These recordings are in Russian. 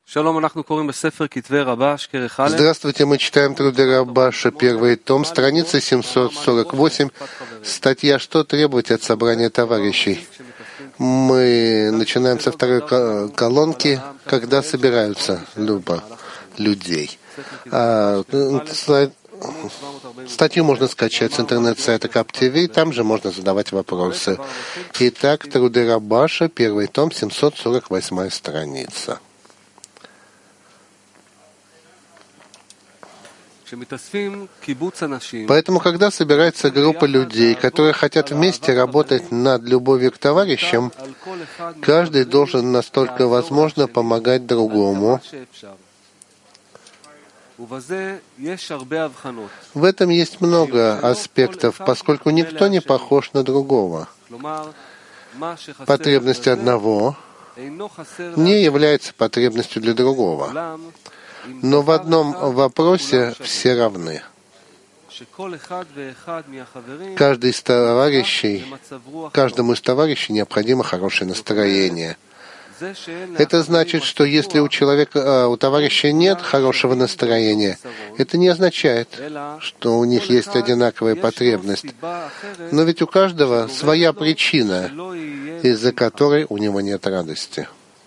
Здравствуйте, мы читаем труды Рабаша, первый том, страница 748, статья «Что требовать от собрания товарищей?». Мы начинаем со второй колонки, когда собираются людей. Статью можно скачать с интернет-сайта КапТВ, там же можно задавать вопросы. Итак, труды Рабаша, первый том, 748 страница. Поэтому, когда собирается группа людей, которые хотят вместе работать над любовью к товарищам, каждый должен настолько возможно помогать другому. В этом есть много аспектов, поскольку никто не похож на другого. Потребность одного не является потребностью для другого. Но в одном вопросе все равны. Каждому из товарищей необходимо хорошее настроение. Это значит, что если у товарища нет хорошего настроения, это не означает, что у них есть одинаковая потребность. Но ведь у каждого своя причина, из-за которой у него нет радости.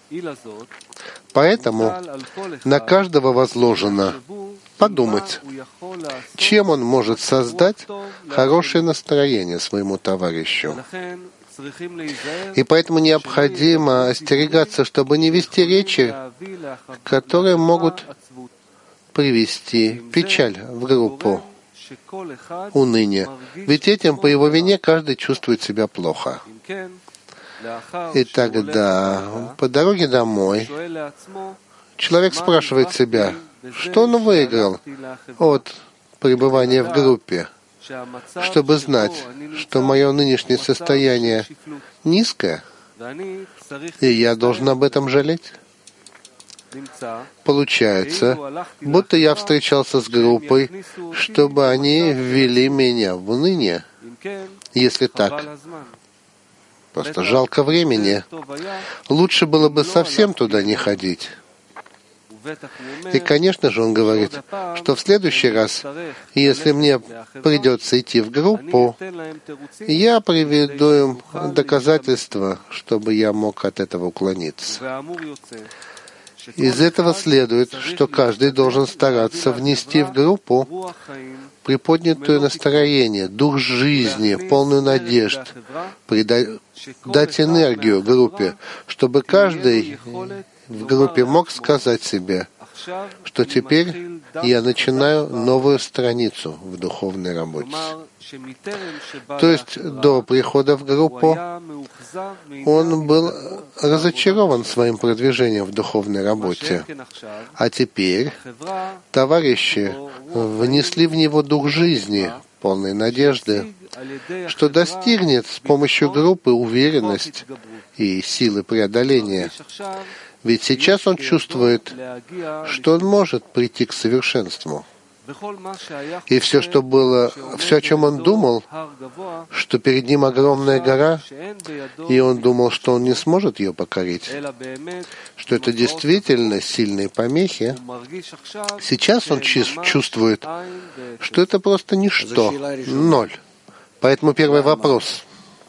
Поэтому на каждого возложено подумать, чем он может создать хорошее настроение своему товарищу. И поэтому необходимо остерегаться, чтобы не вести речи, которые могут привести печаль в группу, уныние. Ведь этим по его вине каждый чувствует себя плохо. И тогда, по дороге домой, человек спрашивает себя, что он выиграл от пребывания в группе, чтобы знать, что мое нынешнее состояние низкое, и я должен об этом жалеть. Получается, будто я встречался с группой, чтобы они ввели меня в уныние. Если так, просто жалко времени. Лучше было бы совсем туда не ходить. И, конечно же, он говорит, что в следующий раз, если мне придется идти в группу, я приведу им доказательства, чтобы я мог от этого уклониться. Из этого следует, что каждый должен стараться внести в группу приподнятое настроение, дух жизни, полную надежд, дать энергию группе, чтобы каждый в группе мог сказать себе, что теперь я начинаю новую страницу в духовной работе. То есть до прихода в группу он был разочарован своим продвижением в духовной работе. А теперь товарищи внесли в него дух жизни, полной надежды, что достигнет с помощью группы уверенность и силы преодоления. Ведь сейчас он чувствует, что он может прийти к совершенству. И все, о чем он думал, что перед ним огромная гора, и он думал, что он не сможет ее покорить, что это действительно сильные помехи, сейчас он чувствует, что это просто ничто, ноль. Поэтому первый вопрос.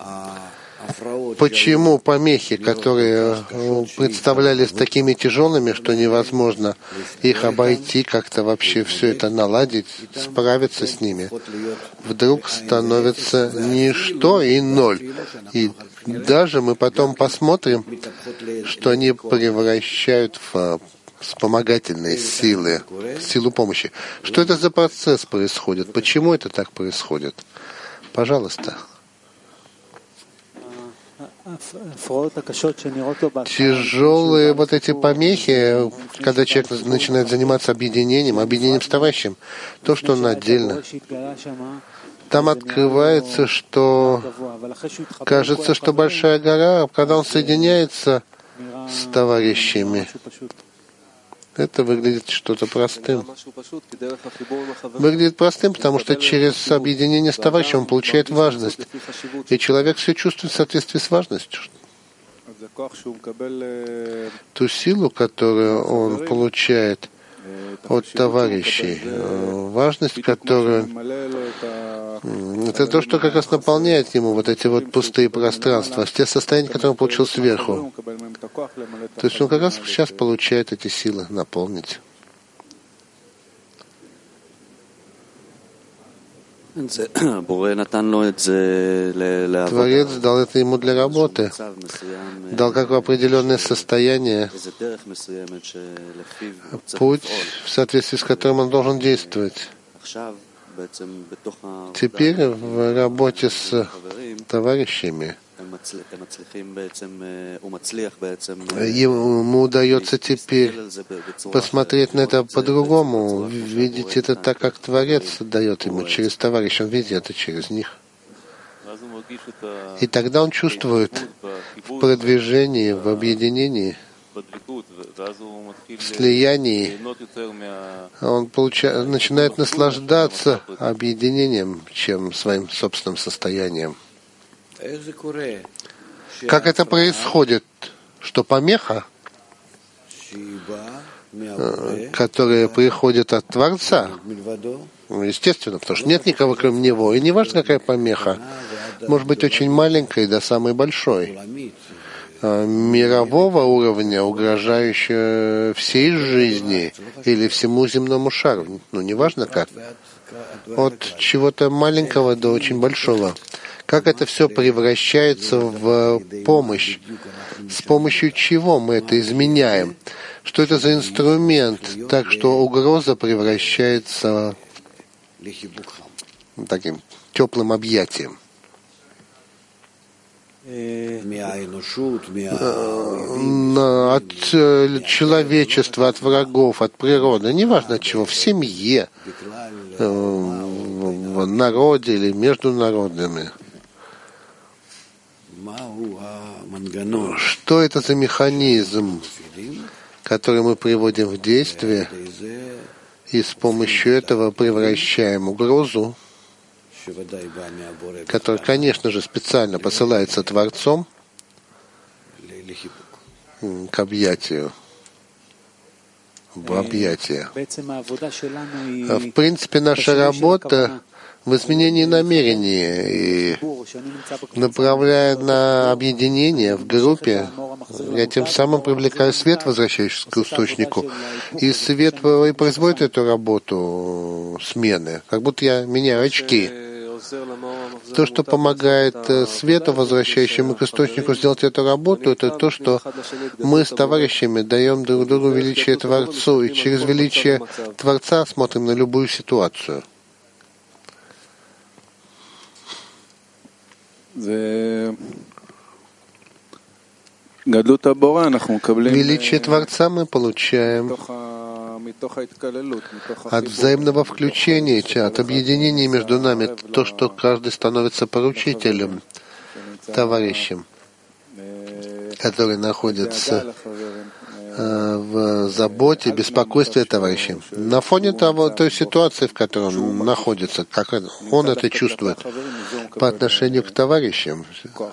Почему помехи, которые представлялись такими тяжелыми, что невозможно их обойти, как-то вообще все это наладить, справиться с ними, вдруг становятся ничто и ноль. И даже мы потом посмотрим, что они превращают в вспомогательные силы, силу помощи. Что это за процесс происходит? Почему это так происходит? Пожалуйста. Тяжелые вот эти помехи, когда человек начинает заниматься объединением с товарищем, то, что он отдельно. Там открывается, что кажется, что большая гора, когда он соединяется с товарищами, это выглядит что-то простым. Выглядит простым, потому что через объединение с товарищем он получает важность. И человек все чувствует в соответствии с важностью. ту силу, которую он получает от товарищей, важность которую это то, что как раз наполняет ему вот эти вот пустые пространства, те состояния, которые он получил сверху. То есть он как раз сейчас получает эти силы наполнить. Творец дал это ему для работы, дал как определенное состояние, путь, в соответствии с которым он должен действовать. Теперь в работе с товарищами ему удается теперь посмотреть на это по-другому, видеть это так, как Творец дает ему через товарищей, он видит это через них. И тогда он чувствует в продвижении, в объединении, в слиянии, он начинает наслаждаться объединением, чем своим собственным состоянием. Как это происходит? Что помеха, которая приходит от Творца, естественно, потому что нет никого, кроме Него, и не важно, какая помеха, может быть очень маленькой до самой большой, мирового уровня, угрожающая всей жизни или всему земному шару, не важно как, от чего-то маленького до очень большого. Как это все превращается в помощь? С помощью чего мы это изменяем? Что это за инструмент? Так что угроза превращается таким теплым объятием. От человечества, от врагов, от природы, неважно от чего, в семье, в народе или между народами. Что это за механизм, который мы приводим в действие, и с помощью этого превращаем угрозу, которая, конечно же, специально посылается Творцом, к объятию, в объятие. В принципе, наша работа в изменении намерения и направляя на объединение в группе, я тем самым привлекаю свет, возвращающийся к источнику, и свет и производит эту работу смены, как будто я меняю очки. То, что помогает свету, возвращающему к источнику, сделать эту работу, это то, что мы с товарищами даем друг другу величие Творцу, и через величие Творца смотрим на любую ситуацию. Величие Творца мы получаем от взаимного включения, от объединения между нами, то, что каждый становится поручителем, товарищем, который находится в заботе, беспокойстве товарища. На фоне той ситуации, в которой он находится, как он это чувствует по отношению к товарищам,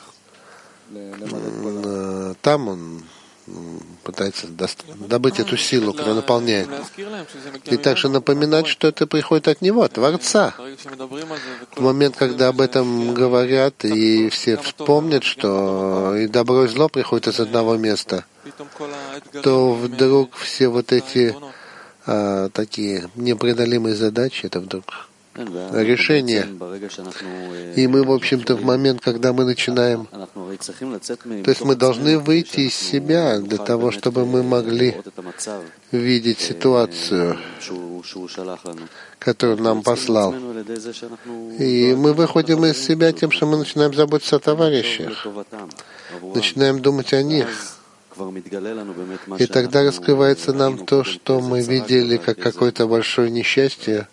там он пытается добыть эту силу, которая наполняет. И также напоминать, что это приходит от Него, от Творца. В момент, когда об этом говорят, и все вспомнят, что и добро, и зло приходят из одного места, то вдруг все вот эти такие непреодолимые задачи, это вдруг решение. И мы, в общем-то, в момент, когда мы начинаем, то есть мы должны выйти из себя для того, чтобы мы могли видеть ситуацию, которую он нам послал. И мы выходим из себя тем, что мы начинаем заботиться о товарищах, начинаем думать о них. И тогда раскрывается нам то, что мы видели как какое-то большое несчастье.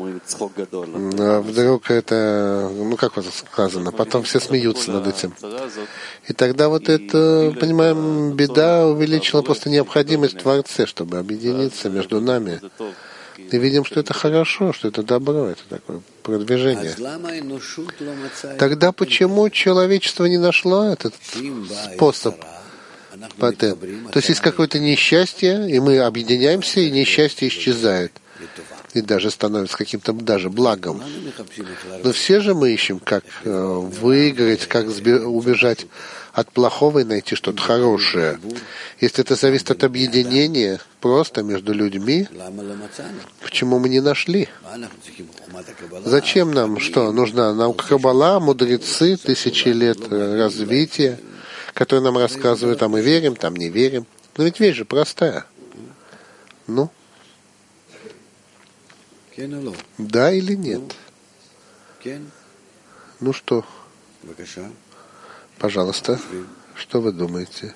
А вдруг это, как вот сказано, потом все смеются над этим. И тогда вот это, понимаем, беда увеличила просто необходимость в Творце, чтобы объединиться между нами. И видим, что это хорошо, что это добро, это такое продвижение. Тогда почему человечество не нашло этот способ? патент. То есть есть какое-то несчастье, и мы объединяемся, и несчастье исчезает. И даже становится каким-то даже благом. Но все же мы ищем, как выиграть, как убежать от плохого и найти что-то хорошее. Если это зависит от объединения просто между людьми, почему мы не нашли? Зачем нам что? Нужна наука Каббала, мудрецы, тысячи лет развития, которые нам рассказывают, а мы верим, там не верим. Но ведь вещь же простая. Ну? Да или нет? Ну что? Пожалуйста. Что вы думаете?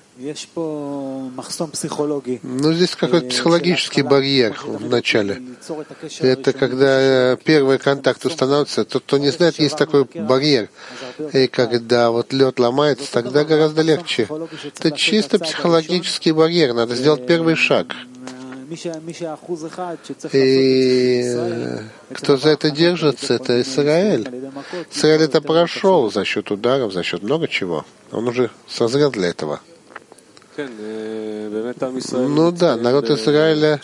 Ну, здесь какой-то психологический барьер в начале. Это когда первый контакт устанавливается, тот, кто не знает, есть такой барьер. И когда вот лед ломается, тогда гораздо легче. Это чисто психологический барьер. Надо сделать первый шаг. И кто за это держится, это Израиль. Израиль это прошел за счет ударов, за счет много чего. Он уже созрел для этого. Ну да, народ Израиля,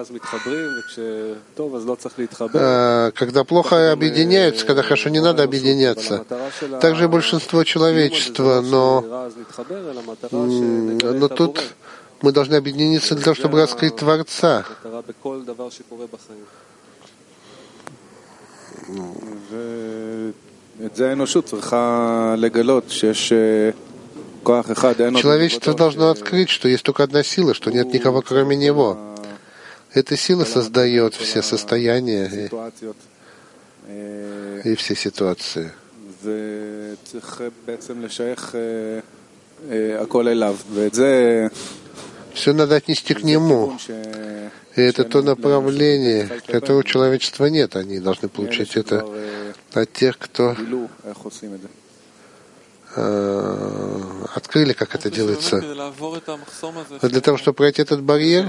когда плохо объединяются, когда хорошо, не надо объединяться. Также и большинство человечества, но тут мы должны объединиться для того, чтобы раскрыть Творца. Человечество должно открыть, что есть только одна сила, что нет никого, кроме него. Эта сила создает все состояния и все ситуации. Все надо отнести к нему. И это то направление, которого у человечества нет. Они должны получить это от тех, кто открыли, как это делается. Но для того, чтобы пройти этот барьер,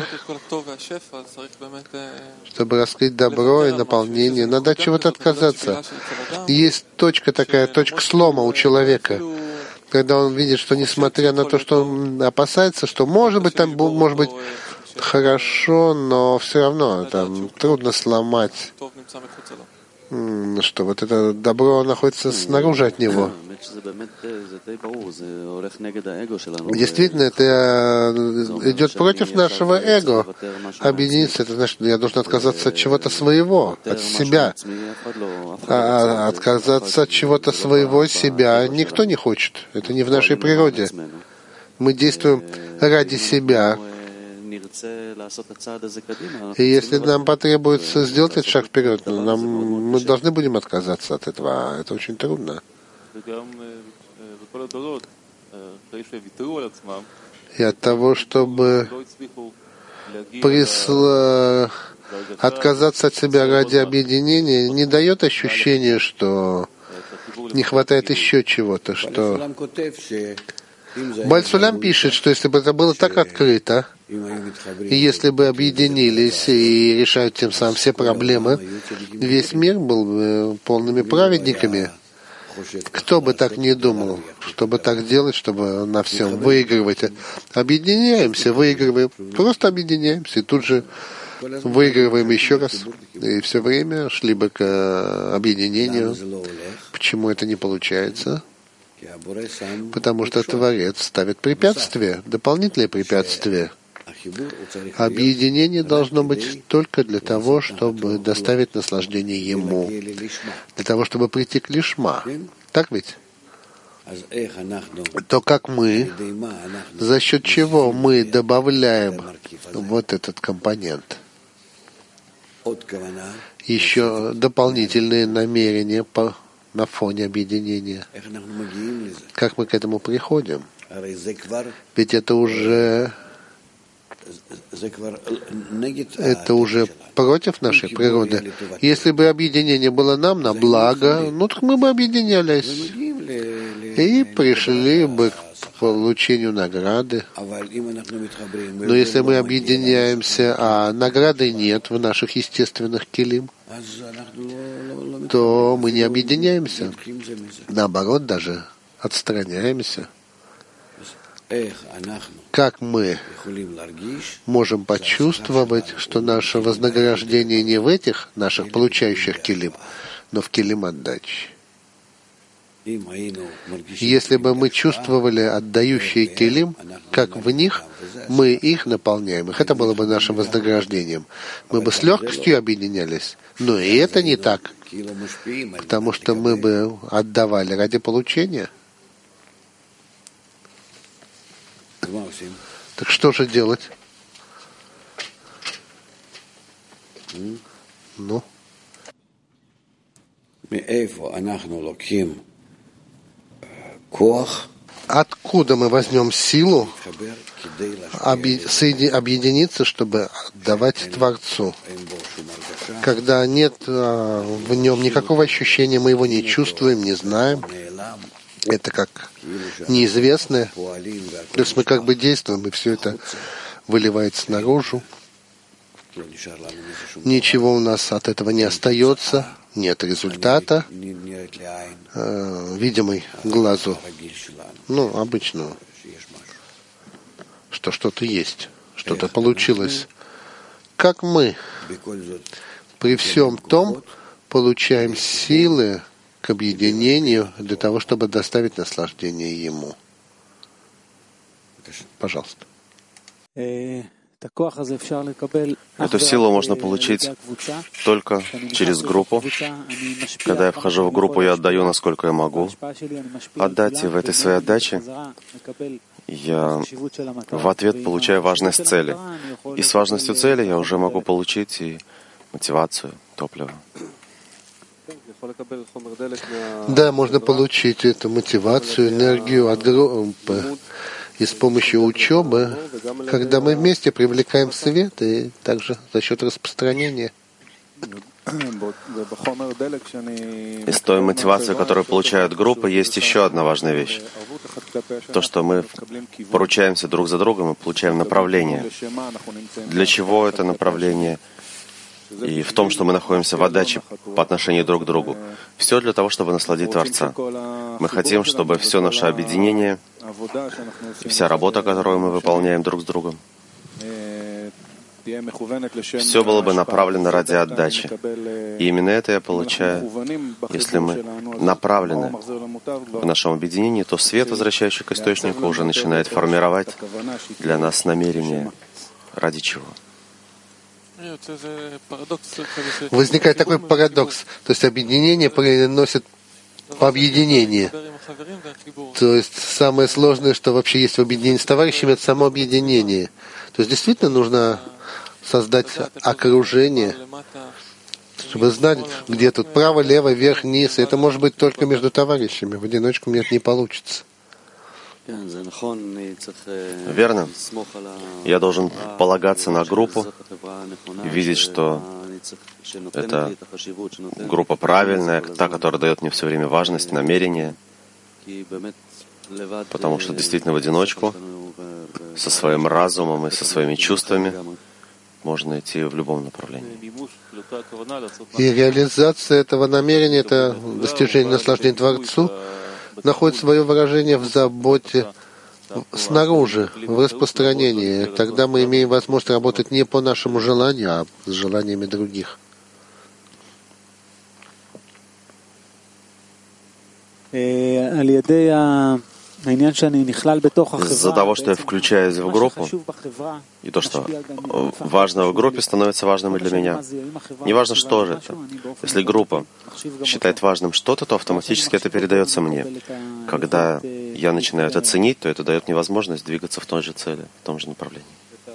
чтобы раскрыть добро и наполнение, надо от чего-то отказаться. Есть точка такая, точка слома у человека, когда он видит, что несмотря на то, что он опасается, что может быть там может быть хорошо, но все равно там трудно сломать, что вот это добро находится снаружи от него. Действительно, это идет против нашего эго. Объединиться, это значит, я должен отказаться от чего-то своего, от себя. А отказаться от чего-то своего себя никто не хочет. Это не в нашей природе. Мы действуем ради себя. И если нам потребуется сделать этот шаг вперед, мы должны будем отказаться от этого. Это очень трудно. И от того, чтобы отказаться от себя ради объединения, не дает ощущения, что не хватает еще чего-то, что... Бааль Сулям пишет, что если бы это было так открыто, и если бы объединились и решают тем самым все проблемы, весь мир был бы полными праведниками. Кто бы так не думал, чтобы так делать, чтобы на всем выигрывать. Объединяемся, выигрываем, просто объединяемся, и тут же выигрываем еще раз. И все время шли бы к объединению. Почему это не получается? Потому что Творец ставит препятствия, дополнительные препятствия. Объединение должно быть только для того, чтобы доставить наслаждение Ему, для того, чтобы прийти к лишма. Так ведь? То как мы, за счет чего мы добавляем вот этот компонент? Еще дополнительные намерения на фоне объединения. Как мы к этому приходим? Ведь это уже против нашей природы. Если бы объединение было нам на благо, так мы бы объединялись и пришли бы к получению награды. Но если мы объединяемся, а награды нет в наших естественных келим, то мы не объединяемся. Наоборот, даже отстраняемся. как мы можем почувствовать, что наше вознаграждение не в этих наших получающих килим, но в килим отдачи. Если бы мы чувствовали отдающие килим, как в них, мы их наполняем. Их это было бы нашим вознаграждением. Мы бы с легкостью объединялись. Но и это не так, потому что мы бы отдавали ради получения. Так что же делать? Ну? Откуда мы возьмем силу объединиться, чтобы отдавать Творцу? Когда нет в нем никакого ощущения, мы его не чувствуем, не знаем. Это как неизвестное. То есть мы как бы действуем, и все это выливается наружу. Ничего у нас от этого не остается, нет результата, видимый глазу, обычного, что что-то есть, что-то получилось. Как мы при всем том получаем силы к объединению для того, чтобы доставить наслаждение Ему. Пожалуйста. Эту силу можно получить только через группу. Когда я вхожу в группу, я отдаю, насколько я могу отдать, и в этой своей отдаче я в ответ получаю важность цели. И с важностью цели я уже могу получить и мотивацию, топливо. Да, можно получить эту мотивацию, энергию от группы. И с помощью учебы, когда мы вместе привлекаем свет, и также за счет распространения. И с той мотивацией, которую получают группы, есть еще одна важная вещь. То, что мы поручаемся друг за другом и получаем направление. Для чего это направление? И в том, что мы находимся в отдаче по отношению друг к другу. Все для того, чтобы насладить Творца. Мы хотим, чтобы все наше объединение и вся работа, которую мы выполняем друг с другом, все было бы направлено ради отдачи. И именно это я получаю. Если мы направлены в нашем объединении, то свет, возвращающий к источнику, уже начинает формировать для нас намерение. Ради чего? Возникает такой парадокс. То есть объединение приносит объединение. То есть самое сложное, что вообще есть в объединении с товарищами, это само объединение. То есть действительно нужно создать окружение, чтобы знать, где тут право, лево, вверх, низ. И это может быть только между товарищами. В одиночку мне это не получится. Верно. Я должен полагаться на группу, видеть, что это группа правильная, та, которая дает мне все время важность, намерение, потому что действительно в одиночку, со своим разумом и со своими чувствами можно идти в любом направлении. И реализация этого намерения, это достижение наслаждения Творцу, находит свое выражение в заботе снаружи, в распространении. Тогда мы имеем возможность работать не по нашему желанию, а с желаниями других. Из-за того, что я включаюсь в группу, и то, что важно в группе, становится важным и для меня. Неважно, что же это. Если группа считает важным что-то, то автоматически это передается мне. Когда я начинаю это ценить, то это дает мне возможность двигаться в той же цели, в том же направлении.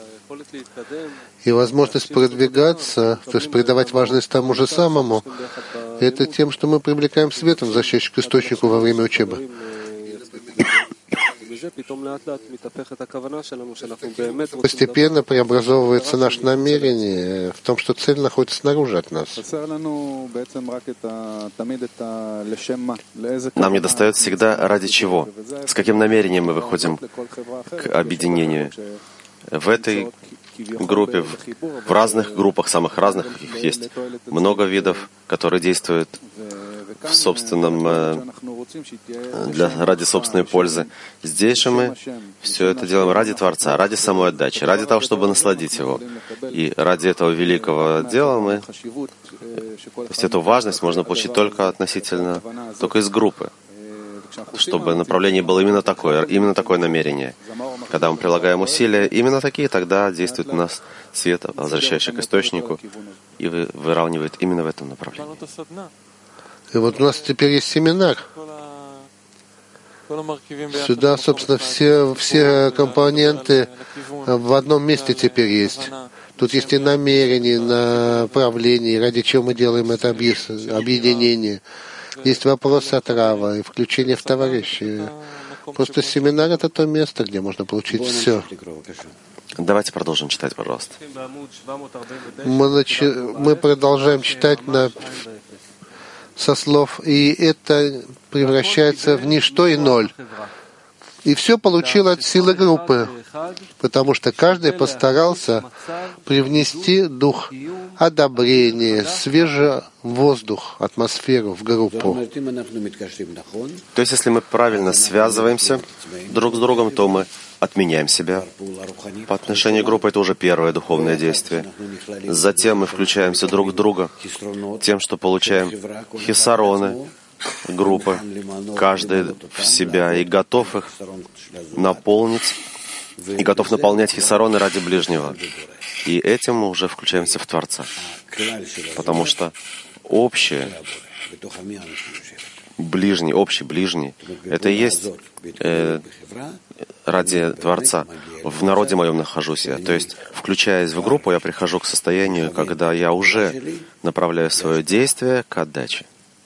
И возможность продвигаться, то есть придавать важность тому же самому, это тем, что мы привлекаем свет, возвращающийся к источнику во время учебы. Постепенно преобразовывается наше намерение в том, что цель находится снаружи от нас. Нам недостает всегда ради чего, с каким намерением мы выходим к объединению. В этой группе, в разных группах, самых разных, их есть много видов, которые действуют в собственном, ради собственной пользы. Здесь же мы все это делаем ради Творца, ради самой отдачи, ради того, чтобы насладить Его. И ради этого великого дела мы, то есть эту важность можно получить только из группы, чтобы направление было именно такое намерение. Когда мы прилагаем усилия, именно такие, тогда действует у нас свет, возвращающий к источнику, и выравнивает именно в этом направлении. И вот у нас теперь есть семинар. Сюда, собственно, все компоненты в одном месте теперь есть. Тут есть и намерение, и направление, ради чего мы делаем это объединение. Есть вопрос отрава и включение в товарищей. Просто семинар — это то место, где можно получить все. Давайте продолжим читать, пожалуйста. Мы продолжаем читать со слов, и это превращается в ничто и ноль. И все получил от силы группы, потому что каждый постарался привнести дух одобрения, свежий воздух, атмосферу в группу. То есть, если мы правильно связываемся друг с другом, то мы отменяем себя. По отношению к группе это уже первое духовное действие. Затем мы включаемся друг в друга тем, что получаем хисароны группы, каждый в себя, и готов их наполнить, и готов наполнять хисароны ради ближнего. И этим мы уже включаемся в Творца. Потому что общий ближний, это и есть ради Творца. В народе моем нахожусь я. То есть, включаясь в группу, я прихожу к состоянию, когда я уже направляю свое действие к отдаче.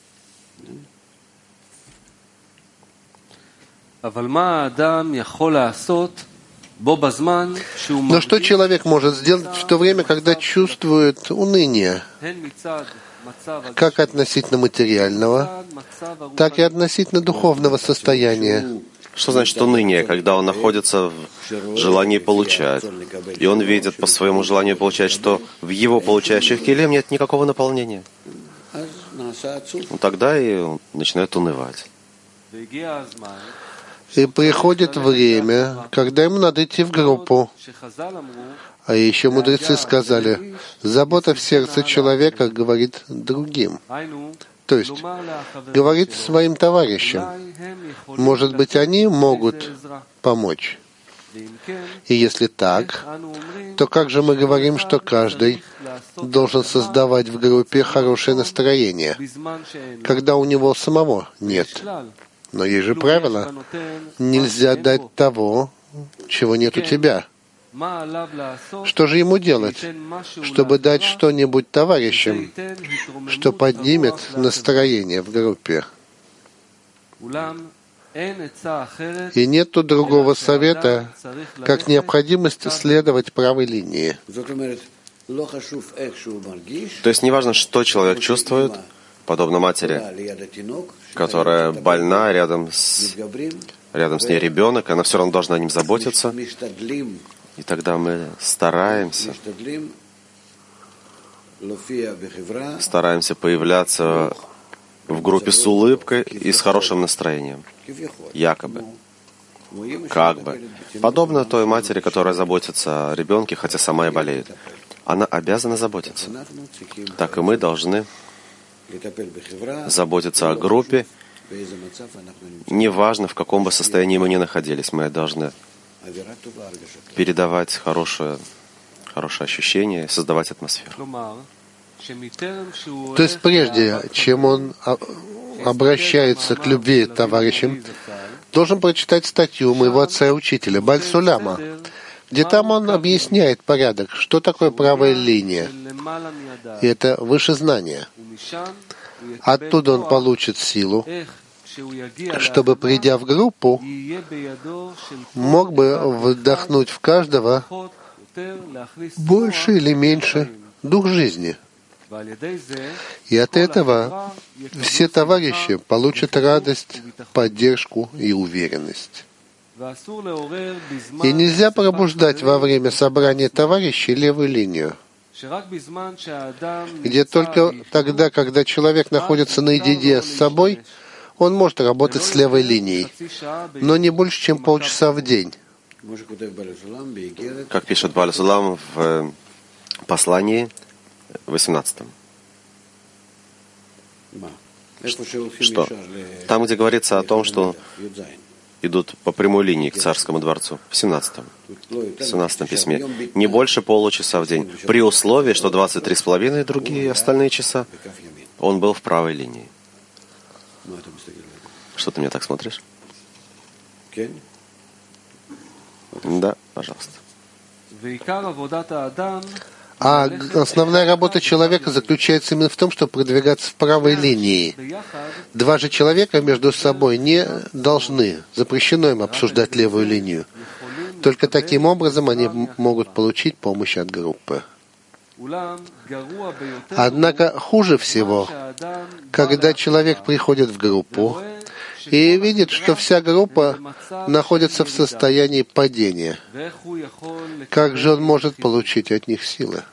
Но что человек может сделать в то время, когда чувствует уныние, как относительно материального, так и относительно духовного состояния? Что значит уныние, когда он находится в желании получать, и он видит по своему желанию получать, что в его получающих келем нет никакого наполнения? Тогда и он начинает унывать. И приходит время, когда ему надо идти в группу. А еще мудрецы сказали, забота в сердце человека говорит другим. То есть, говорит своим товарищам. Может быть, они могут помочь. И если так, то как же мы говорим, что каждый должен создавать в группе хорошее настроение, когда у него самого нет? Но есть же правило. Нельзя дать того, чего нет у тебя. Что же ему делать, чтобы дать что-нибудь товарищам, что поднимет настроение в группе? И нету другого совета, как необходимость следовать правой линии. То есть неважно, что человек чувствует, подобно матери, которая больна, рядом с ней ребенок, она все равно должна о ним заботиться. И тогда мы стараемся появляться в группе с улыбкой и с хорошим настроением. Якобы. Как бы. Подобно той матери, которая заботится о ребенке, хотя сама и болеет. Она обязана заботиться. Так и мы должны заботиться о группе, неважно, в каком бы состоянии мы ни находились. Мы должны передавать хорошее ощущение, создавать атмосферу. То есть прежде, чем он обращается к любви к товарищам, должен прочитать статью моего отца и учителя Баль Суляма, где там он объясняет порядок, что такое правая линия. И это выше знания. Оттуда он получит силу, чтобы, придя в группу, мог бы вдохнуть в каждого больше или меньше дух жизни. И от этого все товарищи получат радость, поддержку и уверенность. И нельзя пробуждать во время собрания товарищей левую линию. где только тогда, когда человек находится наедине с собой, он может работать с левой линией, но не больше, чем полчаса в день. Как пишет Бааль Сулам в послании 18. Что? Там, где говорится о том, что идут по прямой линии к царскому дворцу, в 17 письме, не больше получаса в день, при условии, что 23,5 и другие остальные часа он был в правой линии. Что ты мне так смотришь? Да, пожалуйста. А основная работа человека заключается именно в том, чтобы продвигаться в правой линии. Два же человека между собой не должны, запрещено им обсуждать левую линию. Только таким образом они могут получить помощь от группы. Однако хуже всего, когда человек приходит в группу и видит, что вся группа находится в состоянии падения. Как же он может получить от них силы?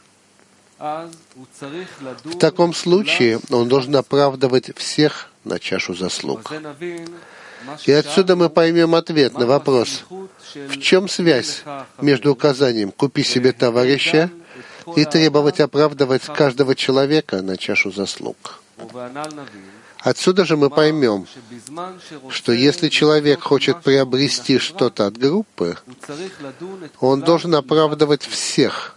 В таком случае он должен оправдывать всех на чашу заслуг. И отсюда мы поймем ответ на вопрос, в чем связь между указанием «купи себе товарища» и требовать оправдывать каждого человека на чашу заслуг. Отсюда же мы поймем, что если человек хочет приобрести что-то от группы, он должен оправдывать всех.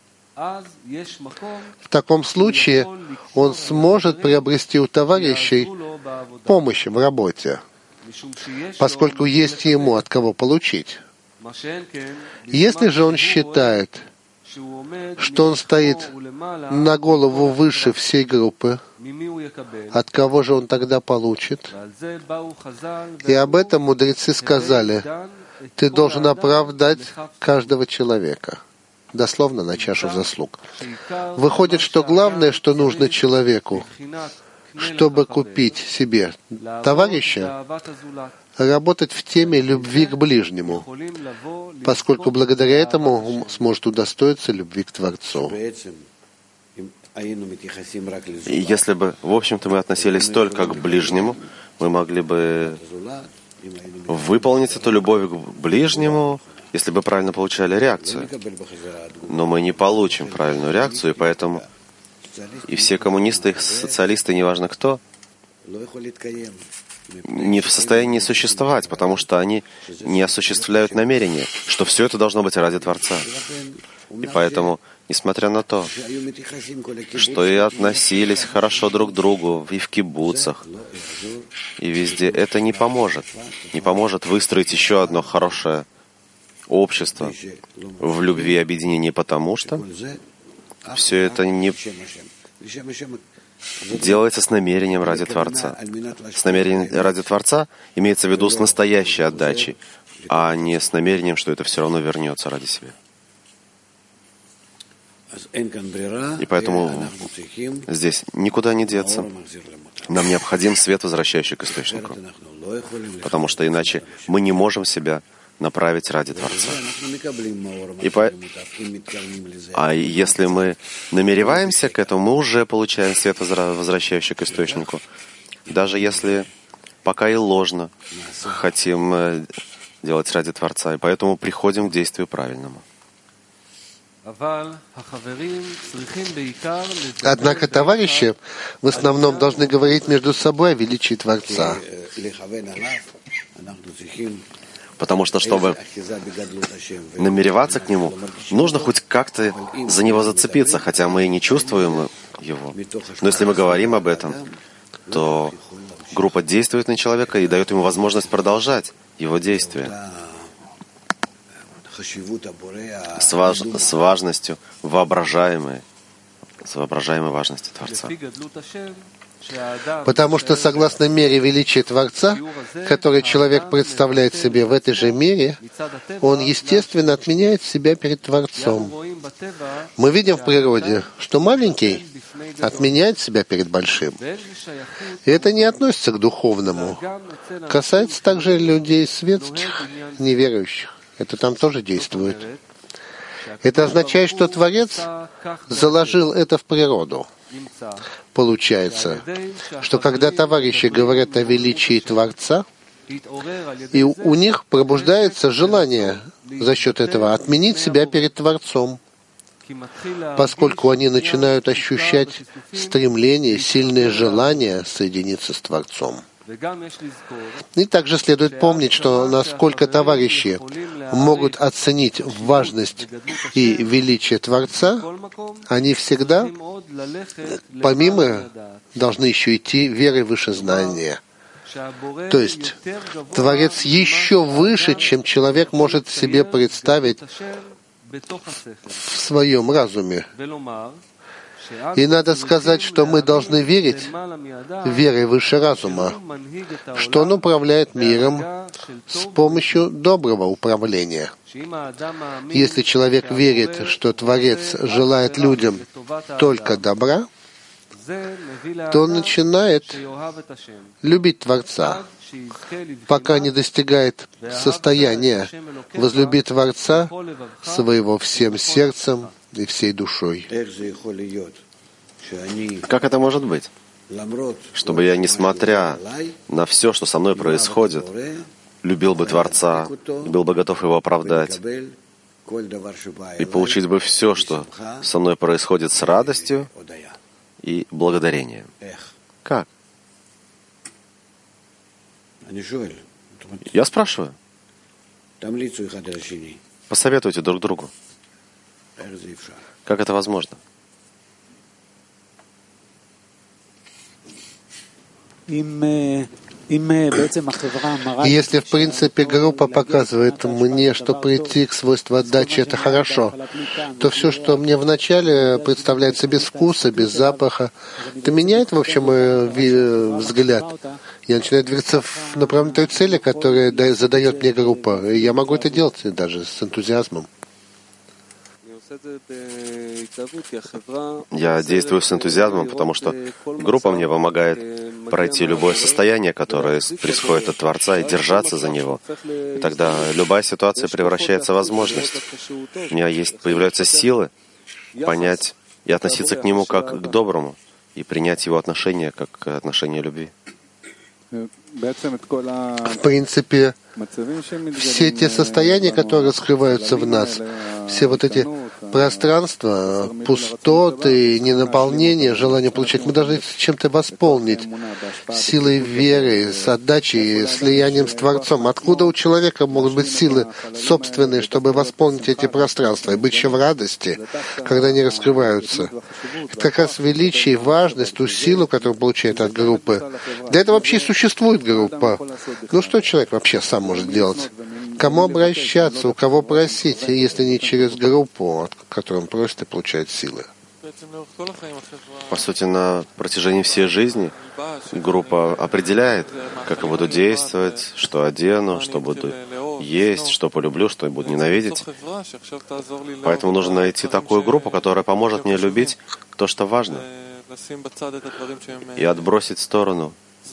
В таком случае он сможет приобрести у товарищей помощь в работе, поскольку есть ему от кого получить. Если же он считает, что он стоит на голову выше всей группы, от кого же он тогда получит? И об этом мудрецы сказали, ты должен оправдать каждого человека, дословно на чашу заслуг. Выходит, что главное, что нужно человеку, чтобы купить себе товарища, работать в теме любви к ближнему, поскольку благодаря этому он сможет удостоиться любви к Творцу. И если бы, в общем-то, мы относились только к ближнему, мы могли бы выполнить эту любовь к ближнему, если бы правильно получали реакцию. Но мы не получим правильную реакцию, и поэтому и все коммунисты, и социалисты, неважно кто, не в состоянии существовать, потому что они не осуществляют намерение, что все это должно быть ради Творца. И поэтому, несмотря на то, что и относились хорошо друг к другу и в кибуцах, и везде, это не поможет. Не поможет выстроить еще одно хорошее общество в любви и объединении, потому что все это не делается с намерением ради Творца. С намерением ради Творца имеется в виду с настоящей отдачей, а не с намерением, что это все равно вернется ради себя. И поэтому здесь никуда не деться. Нам необходим свет, возвращающий к источнику, потому что иначе мы не можем себя направить ради Творца. А если мы намереваемся к этому, мы уже получаем свет, возвращающий к источнику. Даже если пока и ложно хотим делать ради Творца, и поэтому приходим к действию правильному. Однако товарищи в основном должны говорить между собой о величии Творца. Потому что, чтобы намереваться к Нему, нужно хоть как-то за Него зацепиться, хотя мы и не чувствуем Его. Но если мы говорим об этом, то группа действует на человека и дает ему возможность продолжать его действия с важностью воображаемой важности Творца. Потому что, согласно мере величия Творца, который человек представляет себе в этой же мере, он, естественно, отменяет себя перед Творцом. Мы видим в природе, что маленький отменяет себя перед большим. И это не относится к духовному. Касается также людей светских, неверующих. Это там тоже действует. Это означает, что Творец заложил это в природу. Получается, что когда товарищи говорят о величии Творца, и у них пробуждается желание за счет этого отменить себя перед Творцом, поскольку они начинают ощущать стремление, сильное желание соединиться с Творцом. И также следует помнить, что насколько товарищи могут оценить важность и величие Творца, они всегда, помимо, должны еще идти верой выше знания. То есть Творец еще выше, чем человек может себе представить в своем разуме. И надо сказать, что мы должны верить верой выше разума, что он управляет миром с помощью доброго управления. Если человек верит, что Творец желает людям только добра, то он начинает любить Творца, пока не достигает состояния возлюбить Творца своего всем сердцем и всей душой. Как это может быть? Чтобы я, несмотря на все, что со мной происходит, любил бы Творца, был бы готов его оправдать, и получить бы все, что со мной происходит, с радостью и благодарением. Как? Я спрашиваю. Посоветуйте друг другу. Как это возможно? Если, в принципе, группа показывает мне, что прийти к свойству отдачи — это хорошо, то все, что мне вначале представляется без вкуса, без запаха, это меняет, в общем, мой взгляд. Я начинаю двигаться в направлении той цели, которую задает мне группа. И я могу это делать даже с энтузиазмом. Я действую с энтузиазмом, потому что группа мне помогает пройти любое состояние, которое происходит от Творца, и держаться за него. И тогда любая ситуация превращается в возможность. У меня появляются силы понять и относиться к нему как к доброму, и принять его отношение как отношение любви. В принципе, все те состояния, которые раскрываются в нас, все вот эти пространства, пустоты, ненаполнение, желание получать, мы должны чем-то восполнить силой веры, с отдачей, слиянием с Творцом. Откуда у человека могут быть силы собственные, чтобы восполнить эти пространства и быть еще в радости, когда они раскрываются? Это как раз величие и важность, ту силу, которую он получает от группы. Для этого вообще и существует группа. Ну что человек вообще сам может делать? Кому обращаться, у кого просить, если не через группу, от которой он просит и получает силы? По сути, на протяжении всей жизни группа определяет, как я буду действовать, что одену, что буду есть, что полюблю, что буду ненавидеть. Поэтому нужно найти такую группу, которая поможет мне любить то, что важно, и отбросить в сторону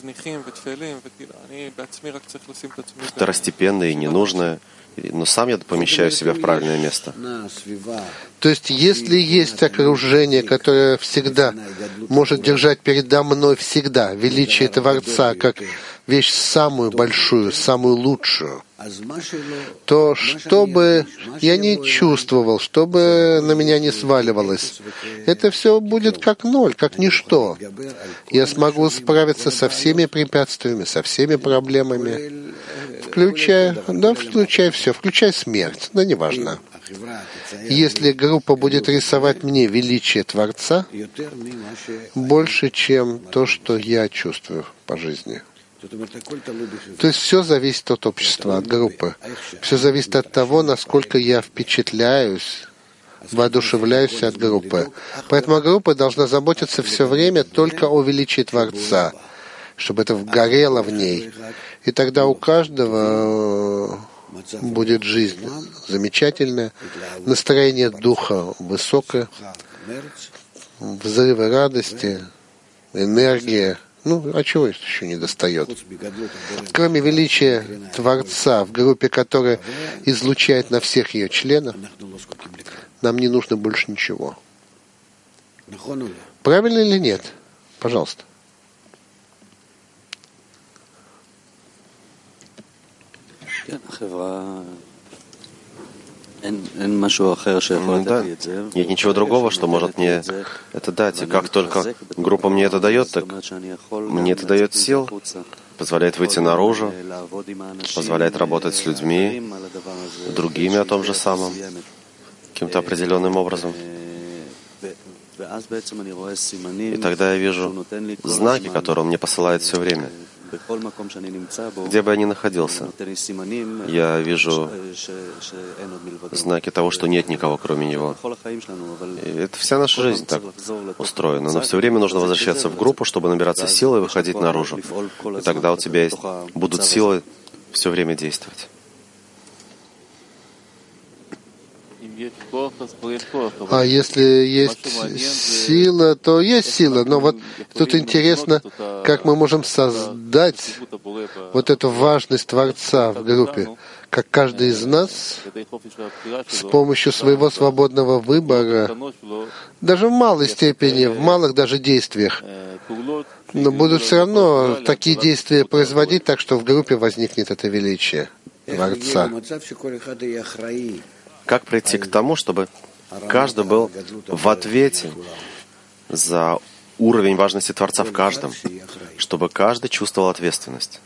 второстепенное и ненужное, но сам я помещаю себя в правильное место. То есть, если есть окружение, которое всегда может держать передо мной всегда величие Творца как вещь самую большую, самую лучшую, то что бы я ни чувствовал, что бы на меня не сваливалось, это все будет как ноль, как ничто. Я смогу справиться со всеми препятствиями, со всеми проблемами, включая все, включая смерть, но неважно. Если группа будет рисовать мне величие Творца больше, чем то, что я чувствую по жизни. То есть все зависит от общества, от группы. Все зависит от того, насколько я впечатляюсь, воодушевляюсь от группы. Поэтому группа должна заботиться все время только о величии Творца, чтобы это горело в ней. И тогда у каждого будет жизнь замечательная, настроение духа высокое, взрывы радости, энергия. А чего еще не достает? Кроме величия Творца в группе, которая излучает на всех ее членов, Нам не нужно больше ничего. Правильно или нет? Пожалуйста. Да. Нет ничего другого, что может мне это дать. И как только группа мне это дает, так мне это дает сил, позволяет выйти наружу, позволяет работать с людьми, другими о том же самом, каким-то определенным образом. И тогда я вижу знаки, которые он мне посылает все время. Где бы я ни находился, я вижу знаки того, что нет никого, кроме него. И это вся наша жизнь так устроена. Но все время нужно возвращаться в группу, чтобы набираться силы и выходить наружу. И тогда у тебя будут силы все время действовать. А если есть сила, то есть сила. Но вот тут интересно, как мы можем создать вот эту важность Творца в группе, как каждый из нас с помощью своего свободного выбора, даже в малой степени, в малых даже действиях, но будут все равно такие действия производить, так что в группе возникнет это величие Творца. Как прийти к тому, чтобы каждый был в ответе за уровень важности Творца в каждом, чтобы каждый чувствовал ответственность?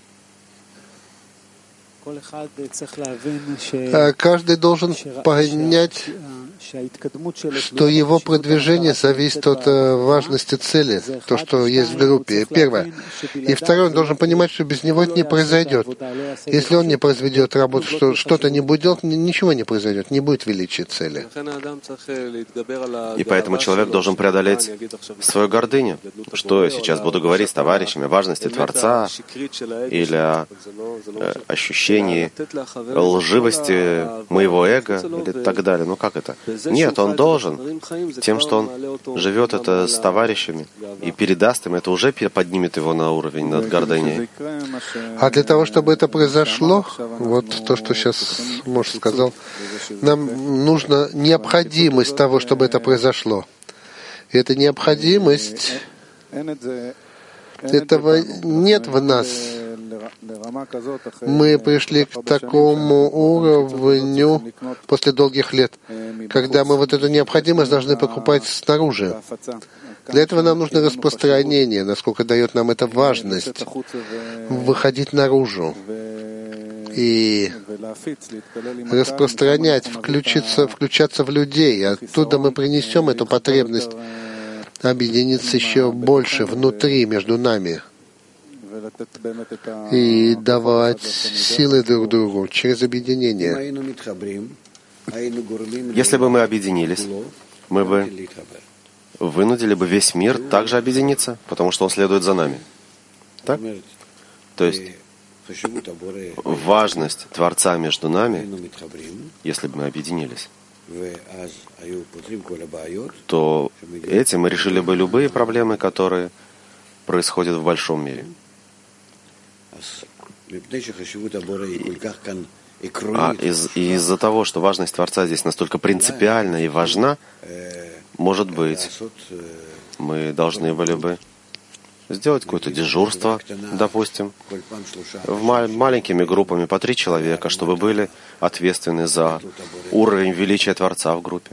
Каждый должен понять, что его продвижение зависит от важности цели, то, что есть в группе. Первое. И второе, он должен понимать, что без него это не произойдет. Если он не произведет работу, что что-то не будет делать, ничего не произойдет, не будет величия цели. И поэтому человек должен преодолеть свою гордыню. Что я сейчас буду говорить с товарищами о важности Творца или о ощущении лживости моего эго или так далее. Ну как это? Нет, он должен. Тем, что он живет это с товарищами и передаст им, это уже поднимет его на уровень над гордыней. А для того, чтобы это произошло, вот то, что сейчас Мош сказал, нам нужна необходимость того, чтобы это произошло. И эта необходимость, этого нет в нас. Мы пришли к такому уровню после долгих лет, когда мы вот эту необходимость должны покупать снаружи. Для этого нам нужно распространение, насколько дает нам эта важность, выходить наружу и распространять, включаться в людей. Оттуда мы принесем эту потребность объединиться еще больше внутри, между нами, и давать силы друг другу через объединение. Если бы мы объединились, мы бы вынудили бы весь мир также объединиться, потому что он следует за нами. Так? То есть важность Творца между нами, если бы мы объединились, то этим мы решили бы любые проблемы, которые происходят в большом мире. А из-за того, что важность Творца здесь настолько принципиальна и важна, может быть, мы должны были бы сделать какое-то дежурство, допустим, маленькими группами по 3 человека, чтобы были ответственны за уровень величия Творца в группе.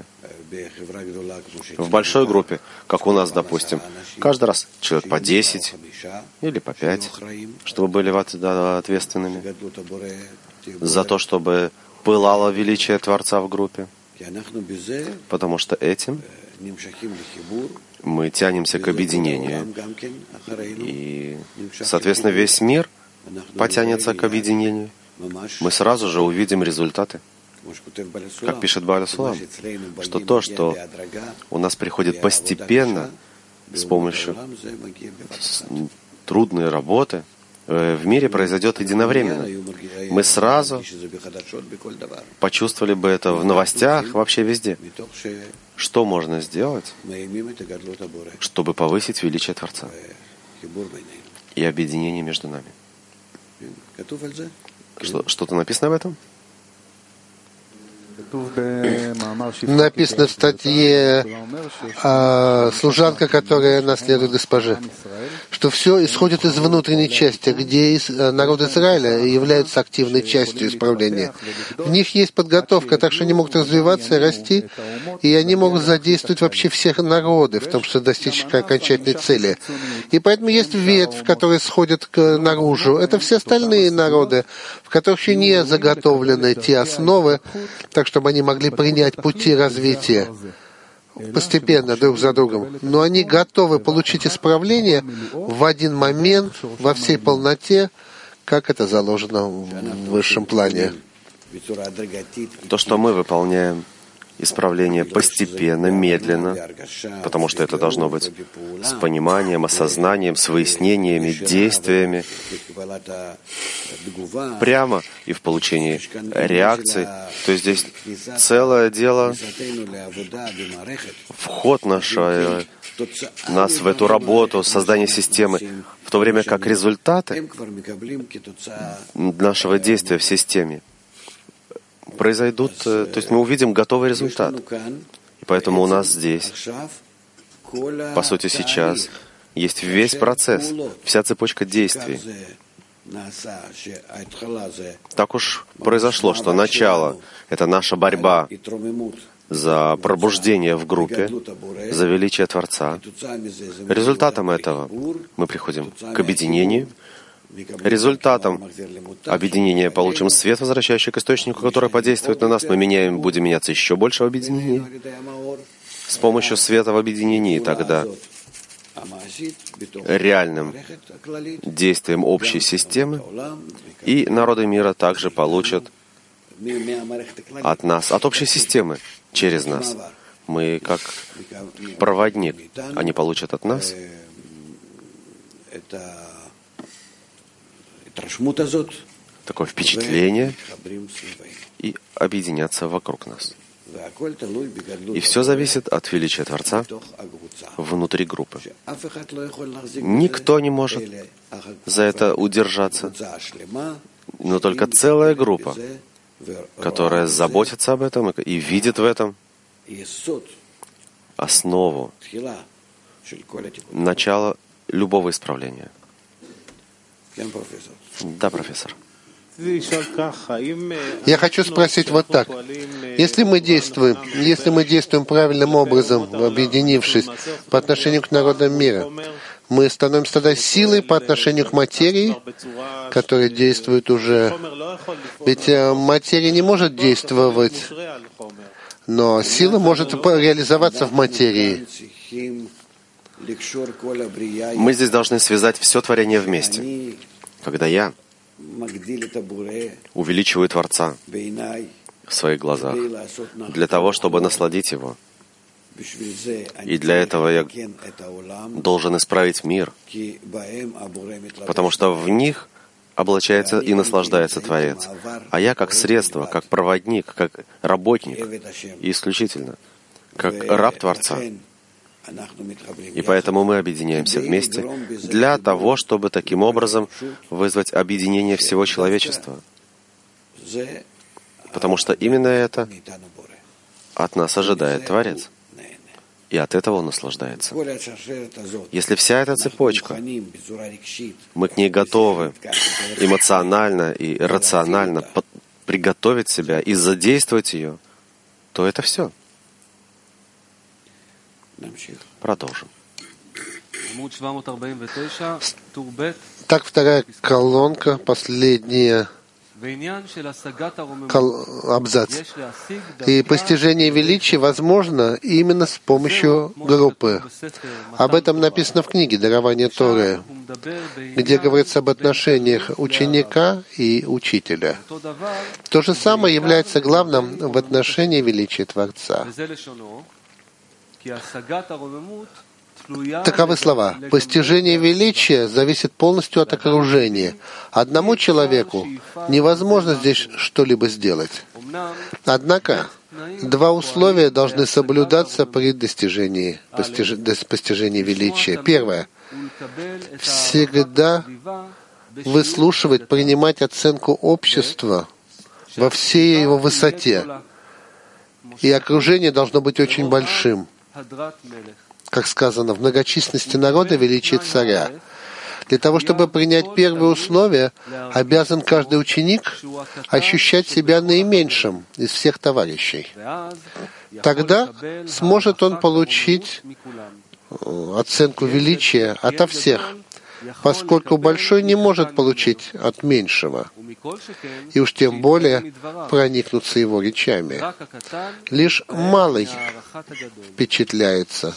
В большой группе, как у нас, допустим, каждый раз человек по 10 или по 5, чтобы были ответственными за то, чтобы пылало величие Творца в группе. Потому что этим мы тянемся к объединению. И, соответственно, весь мир потянется к объединению. Мы сразу же увидим результаты. Как пишет Бааль Сулам, что то, что у нас приходит постепенно с помощью трудной работы, в мире произойдет единовременно. Мы сразу почувствовали бы это в новостях, вообще везде. Что можно сделать, чтобы повысить величие Творца и объединение между нами? Что-то написано об этом? Написано в статье служанка, которая наследует госпоже, что все исходит из внутренней части, где народ Израиля является активной частью исправления. В них есть подготовка, так что они могут развиваться и расти, и они могут задействовать вообще всех народы в том, чтобы достичь окончательной цели. И поэтому есть ветвь, которая сходит наружу. Это все остальные народы, в которых еще не заготовлены те основы, так чтобы они могли принять пути развития постепенно, друг за другом. Но они готовы получить исправление в один момент, во всей полноте, как это заложено в высшем плане. То, что мы выполняем исправление постепенно, медленно, потому что это должно быть с пониманием, осознанием, с выяснениями, действиями, прямо и в получении реакции. То есть здесь целое дело, вход нас в эту работу, создание системы, в то время как результаты нашего действия в системе произойдут, то есть мы увидим готовый результат. И поэтому у нас здесь, по сути, сейчас есть весь процесс, вся цепочка действий. Так уж произошло, что начало — это наша борьба за пробуждение в группе, за величие Творца. Результатом этого мы приходим к объединению. Результатом объединения получим свет, возвращающий к источнику, который подействует на нас. Мы будем меняться еще больше в объединении. С помощью света в объединении тогда реальным действием общей системы, и народы мира также получат от нас, от общей системы, через нас. Мы как проводник, они получат от нас такое впечатление и объединятся вокруг нас. И все зависит от величия Творца внутри группы. Никто не может за это удержаться, но только целая группа, которая заботится об этом и видит в этом основу, начало любого исправления. Да, профессор. Я хочу спросить вот так. Если мы действуем правильным образом, объединившись по отношению к народам мира, мы становимся тогда силой по отношению к материи, которая действует уже. Ведь материя не может действовать, но сила может реализоваться в материи. Мы здесь должны связать все творение вместе. Когда я увеличиваю Творца в своих глазах для того, чтобы насладить Его, и для этого я должен исправить мир, потому что в них облачается и наслаждается Творец. А я как средство, как проводник, как работник, и исключительно, как раб Творца. И поэтому мы объединяемся вместе для того, чтобы таким образом вызвать объединение всего человечества. Потому что именно это от нас ожидает Творец. И от этого Он наслаждается. Если вся эта цепочка, мы к ней готовы эмоционально и рационально приготовить себя и задействовать ее, то это все. Продолжим. Так, вторая колонка, последняя абзац. И постижение величия возможно именно с помощью группы. Об этом написано в книге «Дарование Торы», где говорится об отношениях ученика и учителя. То же самое является главным в отношении величия Творца. Таковы слова. Постижение величия зависит полностью от окружения. Одному человеку невозможно здесь что-либо сделать. Однако, два условия должны соблюдаться при достижении величия. Первое. Всегда выслушивать, принимать оценку общества во всей его высоте. И окружение должно быть очень большим. Как сказано, в многочисленности народа величие царя. Для того, чтобы принять первые условия, обязан каждый ученик ощущать себя наименьшим из всех товарищей. Тогда сможет он получить оценку величия ото всех, поскольку большой не может получить от меньшего, и уж тем более проникнуться его речами. Лишь малый впечатляется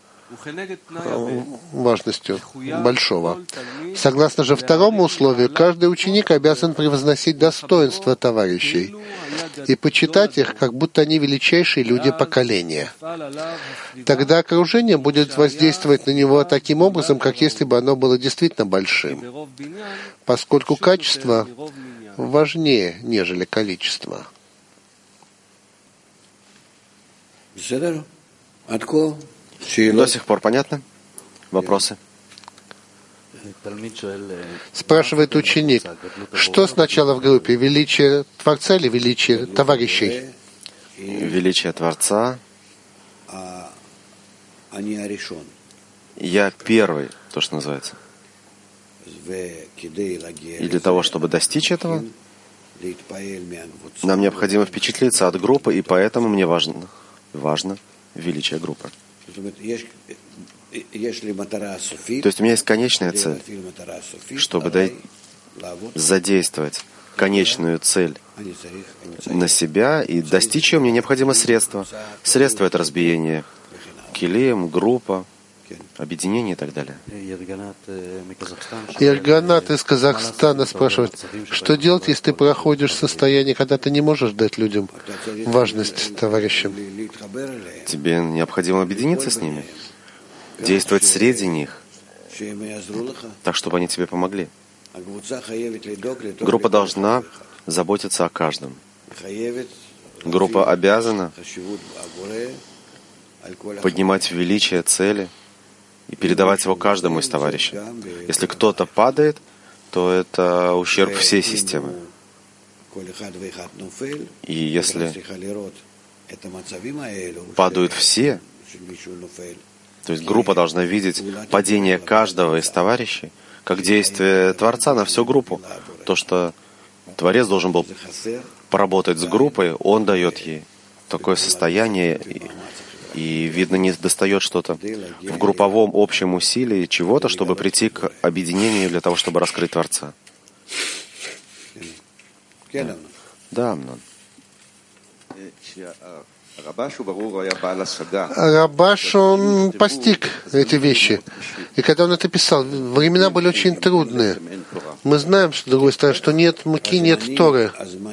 важностью большого. Согласно же второму условию, каждый ученик обязан превозносить достоинства товарищей и почитать их, как будто они величайшие люди поколения. Тогда окружение будет воздействовать на него таким образом, как если бы оно было действительно большим, поскольку качество важнее, нежели количество. До сих пор понятно? Вопросы? Спрашивает ученик, что сначала в группе, величие Творца или величие товарищей? Величие Творца. Я первый, то, что называется. И для того, чтобы достичь этого, нам необходимо впечатлиться от группы, и поэтому мне важно величие группы. То есть у меня есть конечная цель, чтобы задействовать конечную цель на себя и достичь ее, мне необходимо средства. Средства — это разбиение килим, группа, объединение и так далее. Ирганат из Казахстана спрашивает, что делать, если ты проходишь состояние, когда ты не можешь дать людям важность товарищам? Тебе необходимо объединиться с ними, действовать среди них, так, чтобы они тебе помогли. Группа должна заботиться о каждом. Группа обязана поднимать величие цели и передавать его каждому из товарищей. Если кто-то падает, то это ущерб всей системы. И если падают все, то есть группа должна видеть падение каждого из товарищей как действие Творца на всю группу. То, что Творец должен был поработать с группой, он дает ей такое состояние, и, видно, не достает что-то в групповом общем усилии чего-то, чтобы прийти к объединению для того, чтобы раскрыть Творца. Да, Амнон. Рабаш, он постиг эти вещи. И когда он это писал, времена были очень трудные. Мы знаем, с другой стороны, что нет муки, нет Торы.